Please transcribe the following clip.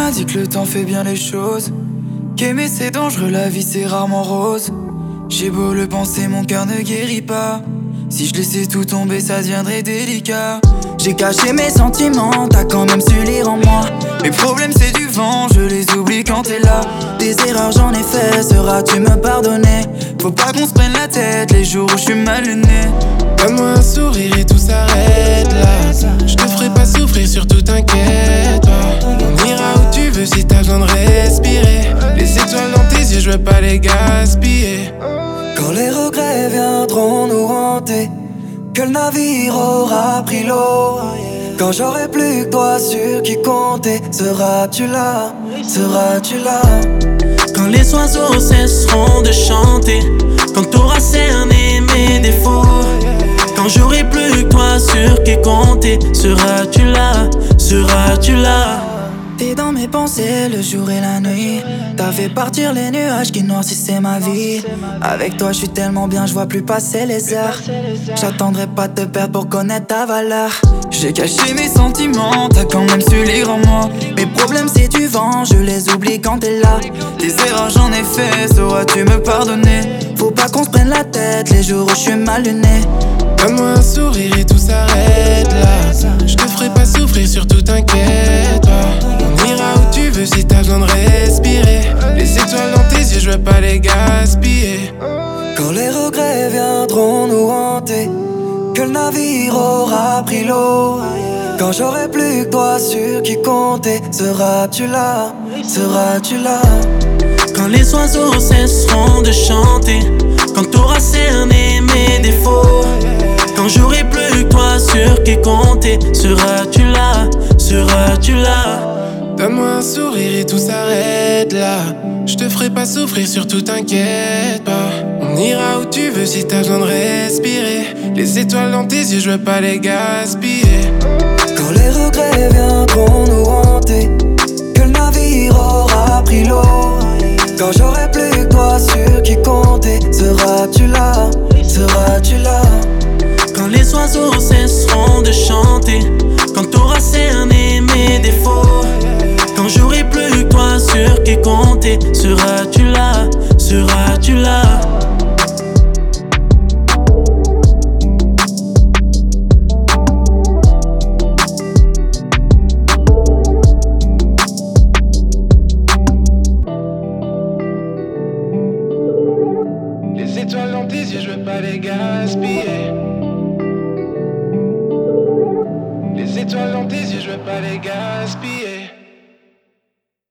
m'a dit que le temps fait bien les choses, qu'aimer c'est dangereux, la vie c'est rarement rose. J'ai beau le penser, mon cœur ne guérit pas. Si je laissais tout tomber, ça deviendrait délicat. J'ai caché mes sentiments, t'as quand même su lire en moi. Mes problèmes c'est du vent, je les oublie quand t'es là. Des erreurs j'en ai fait, sauras-tu me pardonner? Faut pas qu'on se prenne la tête les jours où je suis mal luné. Donne-moi un sourire et tout s'arrête là. Je te ferai pas souffrir, surtout t'inquiète pas. On ira où tu veux si t'as besoin de respirer. Les étoiles dans tes yeux, je veux pas les gaspiller. Quand les regrets viendront nous hanter, que le navire aura pris l'eau, quand j'aurai plus que toi sur qui compter, seras-tu là, seras-tu là? Quand les oiseaux cesseront de chanter, quand t'auras cerné mes défauts, quand j'aurai plus que toi sur qui compter, seras-tu là, seras-tu là? T'es dans mes pensées le jour et la nuit. T'as fait partir les nuages qui noircissaient ma vie. Avec toi je suis tellement bien, je vois plus passer les heures. J'attendrai pas de te perdre pour connaître ta valeur. J'ai caché mes sentiments, t'as quand même su lire en moi. Mes problèmes c'est du vent, je les oublie quand t'es là. Des erreurs j'en ai fait, sauras-tu me pardonner? Faut pas qu'on se prenne la tête les jours où je suis mal luné. Donne-moi un sourire et tout s'arrête là. Je te ferai pas souffrir, surtout t'inquiète pas. On ira où tu veux si t'as besoin de respirer. Les étoiles dans tes yeux, je veux pas les gaspiller. Quand les regrets viendront nous hanter, que le navire aura pris l'eau, quand j'aurai plus que toi sur qui compter, seras-tu là, seras-tu là? Quand les oiseaux cesseront de chanter, quand t'auras cerné mes défauts, quand j'aurai plus que toi sur qui compter, seras-tu là, seras-tu là? Donne-moi un sourire et tout s'arrête là. Je te ferai pas souffrir, surtout t'inquiète pas. On ira où tu veux si t'as besoin de respirer. Les étoiles dans tes yeux, je veux pas les gaspiller. Quand les regrets viendront nous hanter, que le navire aura pris l'eau, quand j'aurai plus que toi sur qui compter, seras-tu là, seras-tu là? Quand les oiseaux cesseront de chanter, quand t'auras cerné mes défauts, quand j'aurai plus que toi sur qui compter, seras-tu là, seras-tu là? Les étoiles dans tes yeux, je veux pas les gaspiller. Les étoiles dans tes yeux, je veux pas les gaspiller.